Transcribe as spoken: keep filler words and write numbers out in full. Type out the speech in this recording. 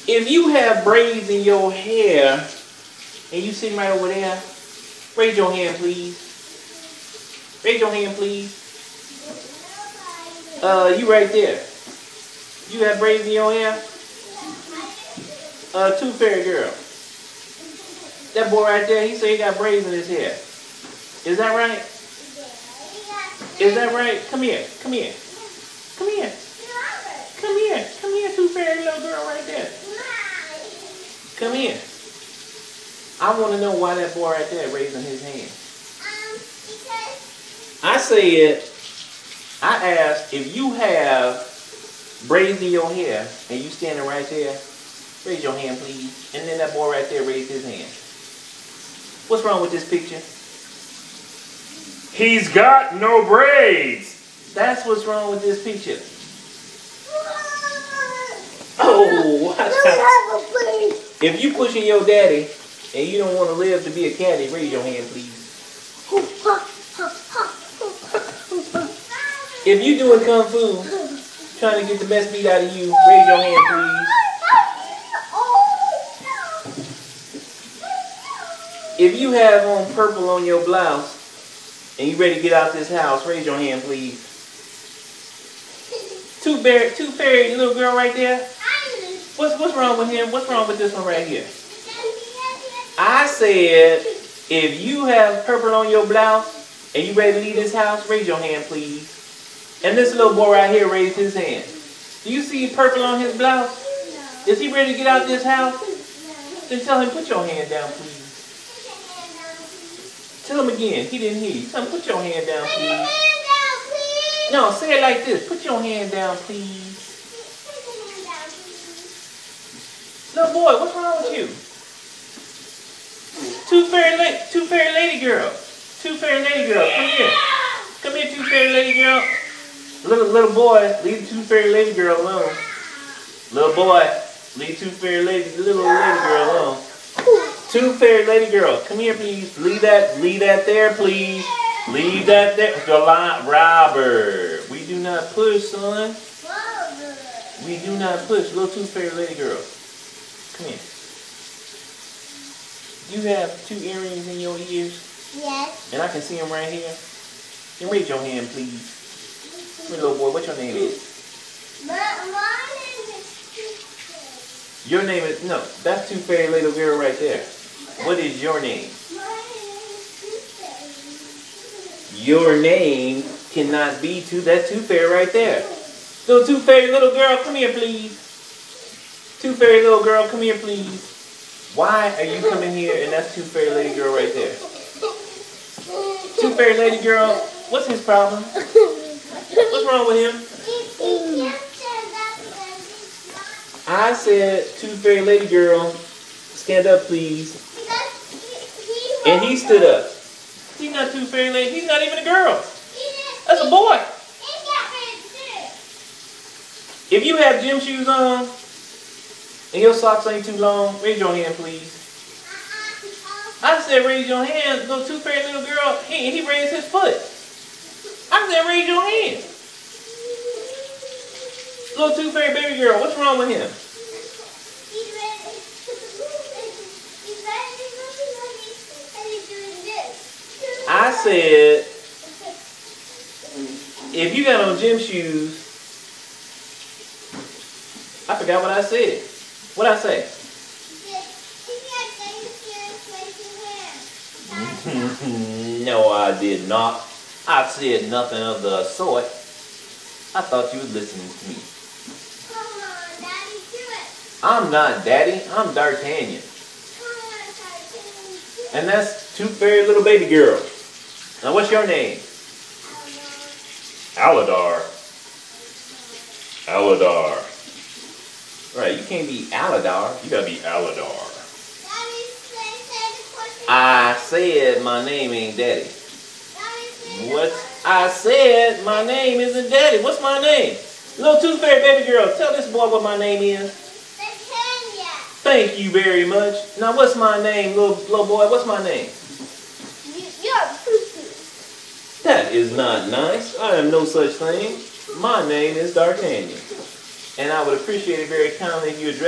If you have braids in your hair and you sitting right over there, raise your hand, please. Raise your hand, please. Uh, you right there. You have braids in your hair? Uh, Tooth Fairy girl. That boy right there, he said he got braids in his hair. Is that right? Is that right? Come here. Come here. Come here. Come here. Come here, Tooth Fairy little girl right there. Come here. I want to know why that boy right there raising his hand. Um, because I said, I asked if you have braids in your hair and you standing right there, raise your hand, please. And then that boy right there raised his hand. What's wrong with this picture? He's got no braids. That's what's wrong with this picture. Oh, watch out. If you pushing your daddy and you don't want to live to be a caddy, raise your hand, please. If you doing kung fu, trying to get the best beat out of you, raise your hand, please. If you have on purple on your blouse and you ready to get out this house, raise your hand, please. Tooth Fairy, Tooth Fairy little girl right there. What's what's wrong with him? What's wrong with this one right here? I said, if you have purple on your blouse and you ready to leave this house, raise your hand, please. And this little boy right here raised his hand. Do you see purple on his blouse? Is he ready to get out this house? Then tell him, put your hand down, please. Tell him again. He didn't hear you. Tell him, put your hand down, please. No, say it like this. Put your hand down, please. Little boy, what's wrong with you? Tooth Fairy lady, Tooth Fairy lady girl. Tooth Fairy lady girl, come here. Come here, Tooth Fairy lady girl. Little little boy, leave the Tooth Fairy lady girl alone. Little boy, leave Tooth Fairy lady, little lady girl alone. Tooth Fairy lady girl, come here, please. Leave that, leave that there, please. Leave that there. Robert, we do not push, son. We do not push. Little Tooth Fairy lady girl. Come here. You have two earrings in your ears? Yes. And I can see them right here. Then raise your hand, please. Come here, little boy. What your name is? My, my name is Tooth Fairy. Your name is, no, that's Tooth Fairy little girl right there. What is your name? My name is Tooth Fairy. Your name cannot be Tooth, that's Tooth Fairy right there. Little Tooth Fairy little girl, come here, please. Tooth Fairy little girl, come here, please. Why are you coming here and that's Tooth Fairy lady girl right there? Tooth Fairy lady girl, what's his problem? What's wrong with him? I said, Tooth Fairy lady girl, stand up, please. And he stood up. He's not Tooth Fairy lady, he's not even a girl. That's a boy. If you have gym shoes on, and your socks ain't too long, raise your hand, please. I said raise your hand. Little Tooth Fairy little girl, he, he raised his foot. I said raise your hand. Little Tooth Fairy baby girl, what's wrong with him? I said, if you got on gym shoes, I forgot what I said. What'd I say? No, I did not. I said nothing of the sort. I thought you were listening to me. Come on, Daddy, do it. I'm not Daddy. I'm D'Artagnan. Come on, D'Artagnan. And that's Tooth Fairy little baby girl. Now, what's your name? Aladar. Aladar. Right, you can't be Aladar. You gotta be Aladar. Daddy, say, say the question. I said my name ain't Daddy. Daddy, say What? I said my name isn't Daddy. What's my name? Little Tooth Fairy baby girl, tell this boy what my name is. Titania. Thank you very much. Now, what's my name, little, little boy? What's my name? You, you're Poo-Poo. That is not nice. I am no such thing. My name is D'Artagnan. And I would appreciate it very kindly if you address